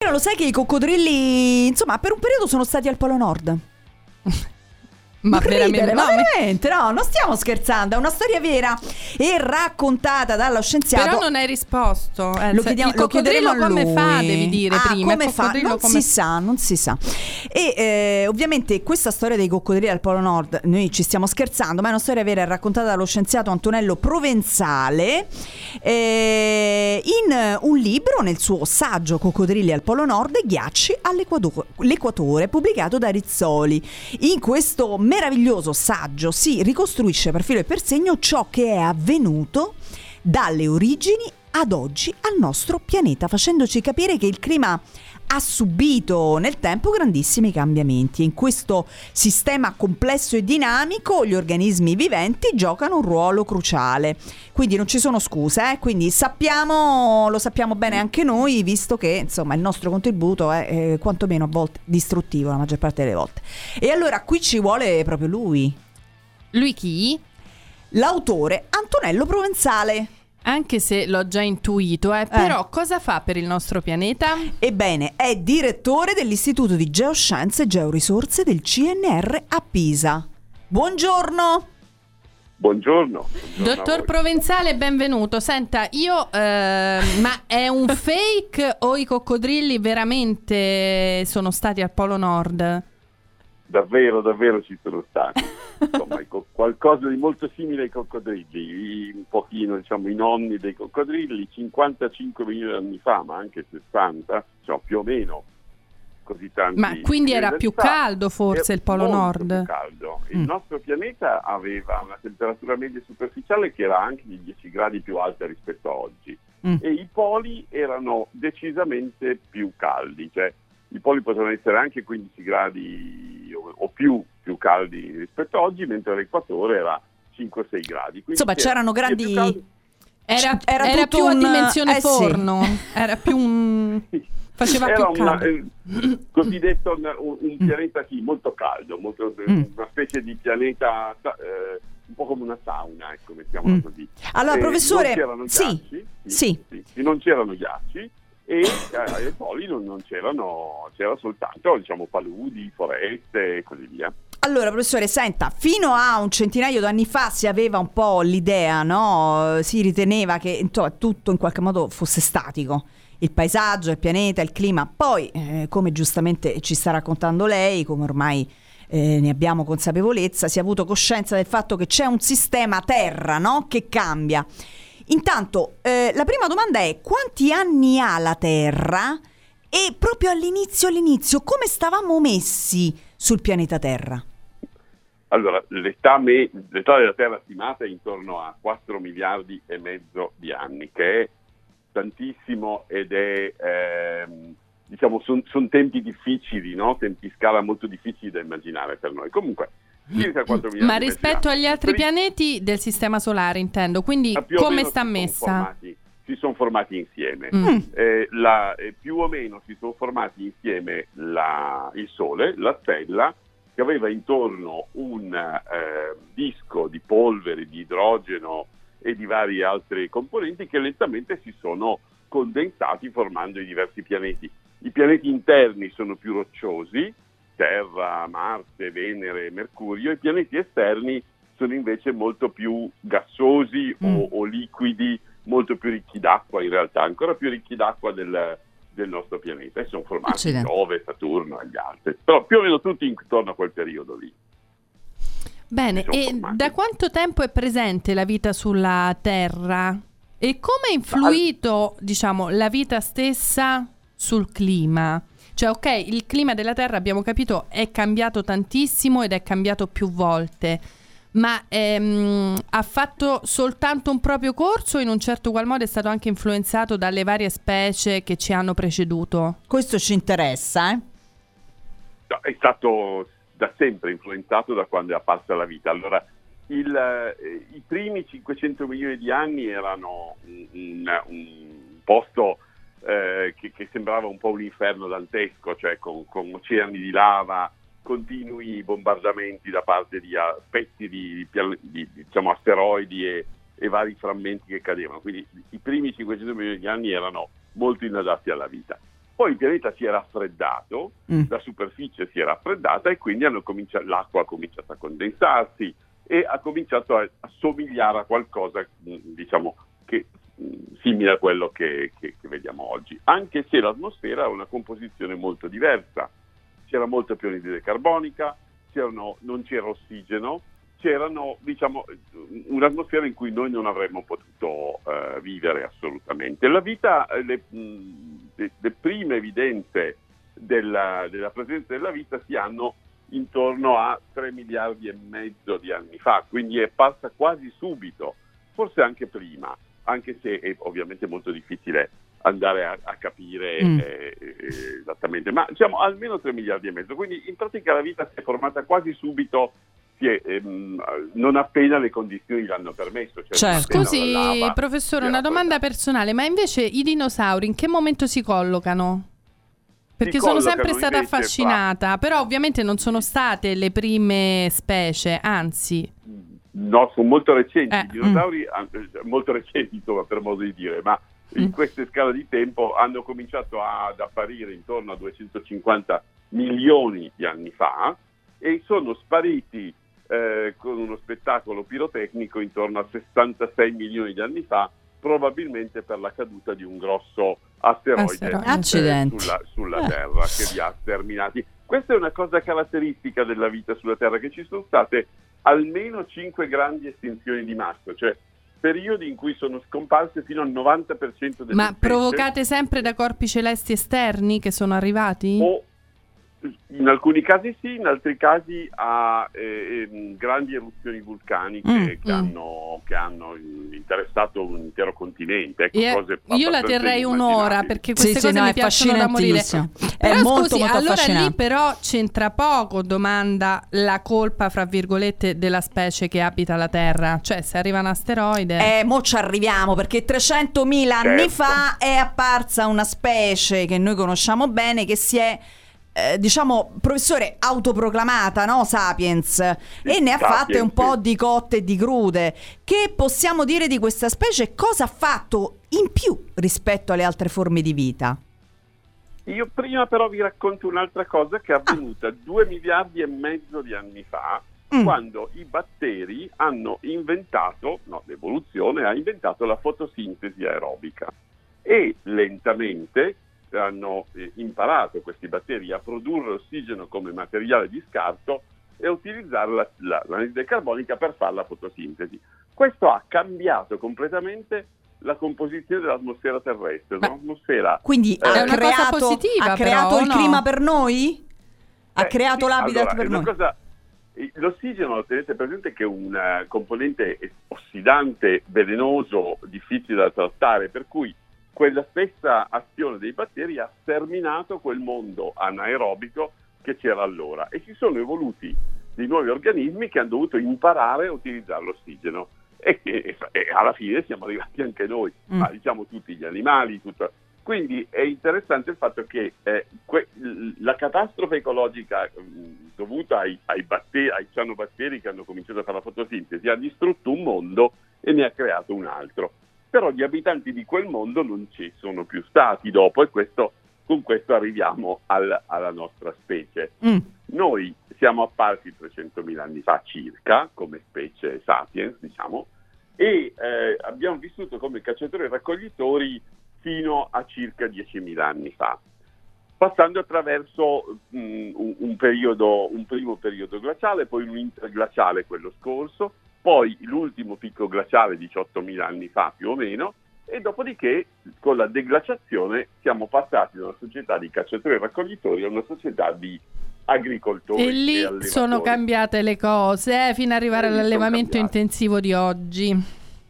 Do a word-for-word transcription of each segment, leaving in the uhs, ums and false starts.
Martino, lo sai che i coccodrilli, insomma, per un periodo sono stati al Polo Nord? Ma non veramente, ridere, no, ma veramente no, non stiamo scherzando, è una storia vera e raccontata dallo scienziato. Però non hai risposto. Eh, lo chiediamo, il coccodrillo lo come lui. fa, devi dire ah, prima. Come il fa? Non come... si sa, non si sa. E eh, ovviamente questa storia dei coccodrilli al Polo Nord, noi ci stiamo scherzando, ma è una storia vera raccontata dallo scienziato Antonello Provenzale eh, in un libro, nel suo saggio Coccodrilli al Polo Nord e ghiacci all'equatore, pubblicato da Rizzoli. In questo meraviglioso saggio si ricostruisce per filo e per segno ciò che è avvenuto dalle origini ad oggi al nostro pianeta, facendoci capire che il clima ha subito nel tempo grandissimi cambiamenti. In questo sistema complesso e dinamico gli organismi viventi giocano un ruolo cruciale, quindi non ci sono scuse, eh? Quindi sappiamo, lo sappiamo bene anche noi, visto che insomma il nostro contributo è eh, quantomeno a volte distruttivo la maggior parte delle volte. E allora qui ci vuole proprio lui. Lui chi? L'autore Antonello Provenzale. Anche se l'ho già intuito, eh, però eh. cosa fa per il nostro pianeta? Ebbene, è direttore dell'Istituto di Geoscienze e Georisorse del C N R a Pisa. Buongiorno. Buongiorno. Dottor Provenzale, benvenuto. Senta, io, eh, ma è un fake o i coccodrilli veramente sono stati al Polo Nord? Davvero, davvero ci sono stati. Insomma, qualcosa di molto simile ai coccodrilli, un pochino, diciamo, i nonni dei coccodrilli, cinquantacinque milioni di anni fa, ma anche sessanta, cioè più o meno così tanti. Ma quindi era più caldo forse il Polo Nord? Più caldo. Il mm. nostro pianeta aveva una temperatura media superficiale che era anche di dieci gradi più alta rispetto a oggi mm. e i poli erano decisamente più caldi, cioè i poli potevano essere anche quindici gradi o, o più più caldi rispetto a oggi, mentre l'equatore era cinque sei gradi. Quindi insomma c'erano grandi... Era, era, era più un... a dimensione eh, forno, sì. Era più un... faceva era più una, caldo. Eh, cosiddetto un, un, un pianeta sì, molto caldo, molto, mm. una specie di pianeta... Eh, un po' come una sauna, ecco, mettiamola mm. così. Allora, eh, professore, non c'erano sì, ghiacci, sì. Sì, sì, non c'erano ghiacci e eh, ai poli non, non c'erano, c'era soltanto, diciamo, paludi, foreste e così via. Allora, professore, senta, fino a un centinaio d'anni fa si aveva un po' l'idea, no? Si riteneva che insomma, tutto in qualche modo fosse statico. Il paesaggio, il pianeta, il clima. Poi, eh, come giustamente ci sta raccontando lei, come ormai eh, ne abbiamo consapevolezza, si è avuto coscienza del fatto che c'è un sistema Terra, no? Che cambia. Intanto, eh, la prima domanda è: quanti anni ha la Terra? E proprio all'inizio, all'inizio, come stavamo messi sul pianeta Terra? Allora, l'età, me- l'età della Terra stimata è intorno a quattro miliardi e mezzo di anni, che è tantissimo ed è, ehm, diciamo, sono son tempi difficili, no? Tempi scala molto difficili da immaginare per noi. Comunque, circa quattro miliardi. Ma rispetto agli altri pianeti del Sistema Solare, intendo, quindi come sta messa? Formati, si sono formati insieme. Mm. Eh, la, eh, più o meno si sono formati insieme la, il Sole, la stella, che aveva intorno un eh, disco di polvere, di idrogeno e di vari altri componenti che lentamente si sono condensati formando i diversi pianeti. I pianeti interni sono più rocciosi, Terra, Marte, Venere, Mercurio. I pianeti esterni sono invece molto più gassosi mm. o, o liquidi, molto più ricchi d'acqua, in realtà ancora più ricchi d'acqua del del nostro pianeta, e sono formati Giove, Saturno e gli altri, però più o meno tutti intorno a quel periodo lì. Bene, e formati. Da quanto tempo è presente la vita sulla Terra? E come ha influito, Al... diciamo, la vita stessa sul clima? Cioè, ok, il clima della Terra, abbiamo capito, è cambiato tantissimo ed è cambiato più volte, ma ehm, ha fatto soltanto un proprio corso o in un certo qual modo è stato anche influenzato dalle varie specie che ci hanno preceduto? Questo ci interessa, eh? No, è stato da sempre influenzato da quando è apparsa la vita. Allora, il, eh, i primi cinquecento milioni di anni erano un, un, un posto eh, che, che sembrava un po' un inferno dantesco, cioè con, con oceani di lava, continui bombardamenti da parte di uh, pezzi di, di, di diciamo asteroidi e, e vari frammenti che cadevano, quindi i primi cinquecento milioni di anni erano molto inadatti alla vita. Poi il pianeta si è raffreddato, Mm. la superficie si è raffreddata e quindi hanno cominciato, l'acqua ha cominciato a condensarsi e ha cominciato a, a somigliare a qualcosa, mh, diciamo, che mh, simile a quello che, che, che vediamo oggi, anche se l'atmosfera ha una composizione molto diversa. C'era molta più anidride carbonica, c'erano, non c'era ossigeno, c'erano, diciamo, un'atmosfera in cui noi non avremmo potuto uh, vivere assolutamente. La vita, le, le, le prime evidenze della, della presenza della vita si hanno intorno a tre miliardi e mezzo di anni fa, quindi è passa quasi subito, forse anche prima, anche se è ovviamente molto difficile andare a, a capire Mm. eh, eh, esattamente, ma diciamo almeno tre miliardi e mezzo, quindi in pratica la vita si è formata quasi subito, si è, ehm, non appena le condizioni l'hanno permesso. Cioè Certo. non appena Scusi, la lava professore, si una era domanda formata. personale, ma invece i dinosauri in che momento si collocano? Perché Si sono sempre collocano stata invece affascinata, però ovviamente non sono state le prime specie, anzi. No, sono molto recenti, Eh, i dinosauri, eh, molto recenti insomma, per modo di dire, ma in Mm. queste scale di tempo hanno cominciato ad apparire intorno a duecentocinquanta milioni di anni fa e sono spariti eh, con uno spettacolo pirotecnico intorno a sessantasei milioni di anni fa, probabilmente per la caduta di un grosso asteroide, Asteroide. eh, Accidenti. sulla, sulla Eh. Terra che li ha sterminati. Questa è una cosa caratteristica della vita sulla Terra, che ci sono state almeno cinque grandi estinzioni di massa, cioè periodi in cui sono scomparse fino al novanta per cento delle Ma specie, provocate sempre da corpi celesti esterni che sono arrivati? o in alcuni casi sì, in altri casi a eh, ehm, grandi eruzioni vulcaniche Mm, che, mm. hanno, che hanno interessato un intero continente. Ecco, E cose io la abbastanza terrei un'ora inimmaginabili. perché Sì, queste sì, cose no, mi è piacciono da morire. affascinantissimo. È Però molto, scusi, molto allora lì affascinante. però c'entra poco, domanda, la colpa fra virgolette della specie che abita la Terra. Cioè se arriva un asteroide... Eh, mo ci arriviamo perché trecentomila anni Certo. fa è apparsa una specie che noi conosciamo bene che si è eh, diciamo, professore, autoproclamata, no? Sapiens, e ne ha Sapiens, fatte un po' sì. di cotte e di crude. Che possiamo dire di questa specie? Cosa ha fatto in più rispetto alle altre forme di vita? Io prima però vi racconto un'altra cosa che è avvenuta due miliardi e mezzo di anni fa, Mm. quando i batteri hanno inventato, no, l'evoluzione ha inventato la fotosintesi aerobica e lentamente hanno eh, imparato questi batteri a produrre ossigeno come materiale di scarto e a utilizzare la, la, l'anidride carbonica per fare la fotosintesi. Questo ha cambiato completamente la composizione dell'atmosfera terrestre. Ma- L'atmosfera Quindi Eh, ha È una cosa creato, positiva, ha creato però, il no? clima per noi? Ha Eh, creato sì, l'habitat allora, per è una noi? cosa- l'ossigeno, tenete presente che è un eh, componente ossidante, velenoso, difficile da trattare, per cui quella stessa azione dei batteri ha sterminato quel mondo anaerobico che c'era allora e si sono evoluti dei nuovi organismi che hanno dovuto imparare a utilizzare l'ossigeno e, che, e alla fine siamo arrivati anche noi, Mm. ma diciamo tutti gli animali, tutto. Quindi è interessante il fatto che eh, que- la catastrofe ecologica mh, dovuta ai, ai, batteri, ai cianobatteri che hanno cominciato a fare la fotosintesi ha distrutto un mondo e ne ha creato un altro. Però gli abitanti di quel mondo non ci sono più stati dopo e questo, con questo arriviamo al, alla nostra specie. Mm. Noi siamo apparsi trecentomila anni fa circa, come specie sapiens, diciamo, e eh, abbiamo vissuto come cacciatori e raccoglitori fino a circa diecimila anni fa, passando attraverso mh, un, un periodo, un primo periodo glaciale, poi un interglaciale, quello scorso, poi l'ultimo picco glaciale diciottomila anni fa più o meno, e dopodiché con la deglaciazione siamo passati da una società di cacciatori e raccoglitori a una società di agricoltori E lì allevatori. sono cambiate le cose, eh, fino ad arrivare E lì sono all'allevamento cambiate. intensivo di oggi.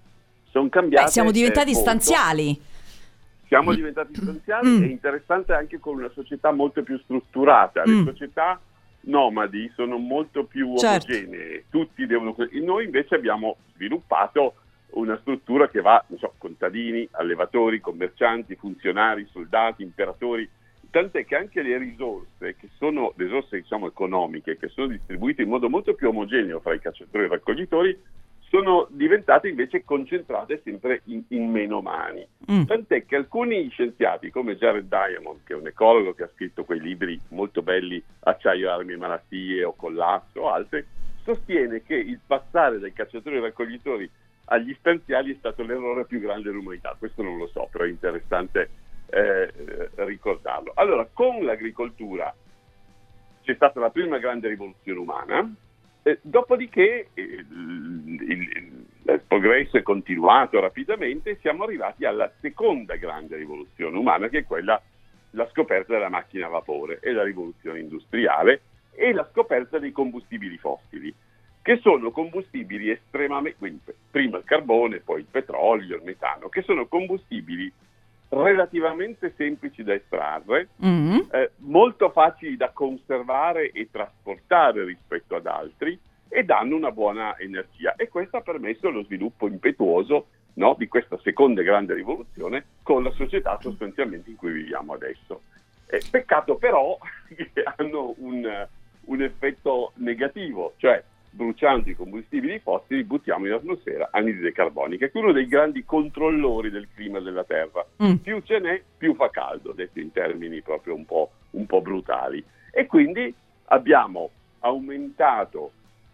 Sono cambiate. Beh, siamo diventati eh, molto. stanziali. Siamo diventati stanziali Mm. e interessante anche con una società molto più strutturata. Le Mm. società nomadi sono molto più Certo. omogenee, tutti devono. Noi invece abbiamo sviluppato una struttura che va, non so, contadini, allevatori, commercianti, funzionari, soldati, imperatori, tant'è che anche le risorse, che sono risorse diciamo economiche, che sono distribuite in modo molto più omogeneo fra i cacciatori e i raccoglitori, sono diventate invece concentrate sempre in, in meno mani. Mm. Tant'è che alcuni scienziati, come Jared Diamond, che è un ecologo che ha scritto quei libri molto belli, Acciaio, armi e malattie o Collasso o altri, sostiene che il passare dai cacciatori e raccoglitori agli stanziali è stato l'errore più grande dell'umanità. Questo non lo so, però è interessante eh, ricordarlo. Allora, con l'agricoltura c'è stata la prima grande rivoluzione umana, eh, dopodiché eh, il, il, il progresso è continuato rapidamente e siamo arrivati alla seconda grande rivoluzione umana, che è quella, la scoperta della macchina a vapore e la rivoluzione industriale e la scoperta dei combustibili fossili, che sono combustibili estremamente, quindi prima il carbone, poi il petrolio, il metano, che sono combustibili relativamente semplici da estrarre, mm-hmm. eh, molto facili da conservare e trasportare rispetto ad altri e danno una buona energia, e questo ha permesso lo sviluppo impetuoso, no, di questa seconda grande rivoluzione con la società sostanzialmente in cui viviamo adesso. Eh, peccato però che hanno un, un effetto negativo, cioè bruciando i combustibili fossili buttiamo in atmosfera anidride carbonica, che è uno dei grandi controllori del clima della Terra. Mm. Più ce n'è, più fa caldo, detto in termini proprio un po', un po' brutali. E quindi abbiamo aumentato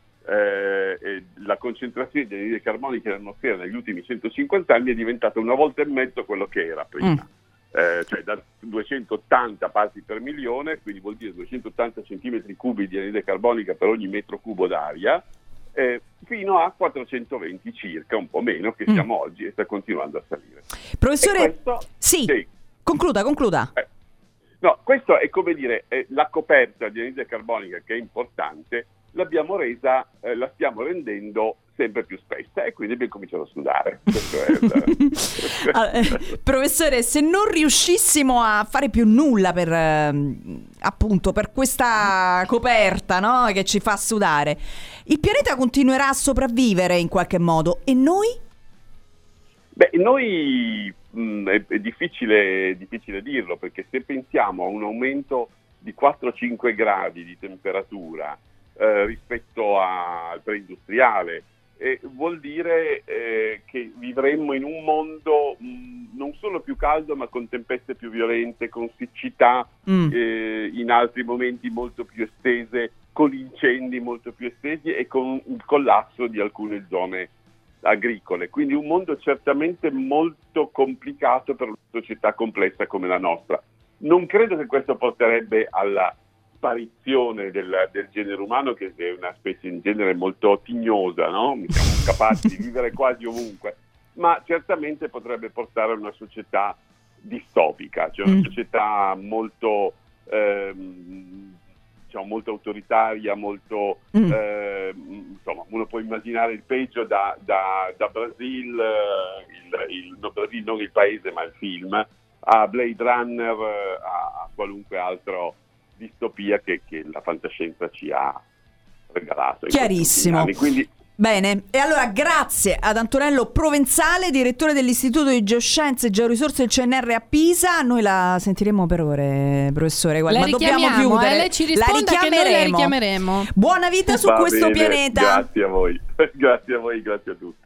eh, la concentrazione di anidride carbonica nell'atmosfera negli ultimi centocinquanta anni, è diventata una volta e mezzo quello che era prima. Mm. Eh, cioè da duecentottanta parti per milione, quindi vuol dire duecentottanta centimetri cubi di anidride carbonica per ogni metro cubo d'aria, eh, fino a quattrocentoventi circa, un po' meno che siamo mm. oggi, e sta continuando a salire. Professore, questo, sì, sì, concluda, concluda. Eh, no, questo è come dire, eh, la coperta di anidride carbonica, che è importante, l'abbiamo resa, eh, la stiamo rendendo sempre più spessa, e quindi abbiamo cominciato a sudare. È il... allora, eh, professore, se non riuscissimo a fare più nulla per eh, appunto per questa coperta, no, che ci fa sudare, il pianeta continuerà a sopravvivere in qualche modo, e noi? Beh, noi mh, è, è difficile, è difficile dirlo, perché se pensiamo a un aumento di quattro cinque gradi di temperatura eh, rispetto al preindustriale, Eh, vuol dire eh, che vivremmo in un mondo mh, non solo più caldo, ma con tempeste più violente, con siccità mm. eh, in altri momenti molto più estese, con incendi molto più estesi e con il collasso di alcune zone agricole. Quindi un mondo certamente molto complicato per una società complessa come la nostra. Non credo che questo porterebbe alla sparizione del, del genere umano, che è una specie in genere molto tignosa, no? Siamo capaci di vivere quasi ovunque, ma certamente potrebbe portare a una società distopica, cioè una mm. società molto ehm, diciamo molto autoritaria, molto mm. eh, insomma, uno può immaginare il peggio da, da, da Brasil, il, il, no, Brasil non il paese ma il film, a Blade Runner, a, a qualunque altro distopia che, che la fantascienza ci ha regalato. Chiarissimo. Quindi... Bene, e allora grazie ad Antonello Provenzale, direttore dell'Istituto di Geoscienze e Georisorse del C N R a Pisa. Noi la sentiremo per ore, professore. Guarda, la ma dobbiamo chiudere. Eh, lei ci risponda che noi la richiameremo. Buona vita su Va questo bene, pianeta. Grazie a voi. Grazie a voi, grazie a tutti.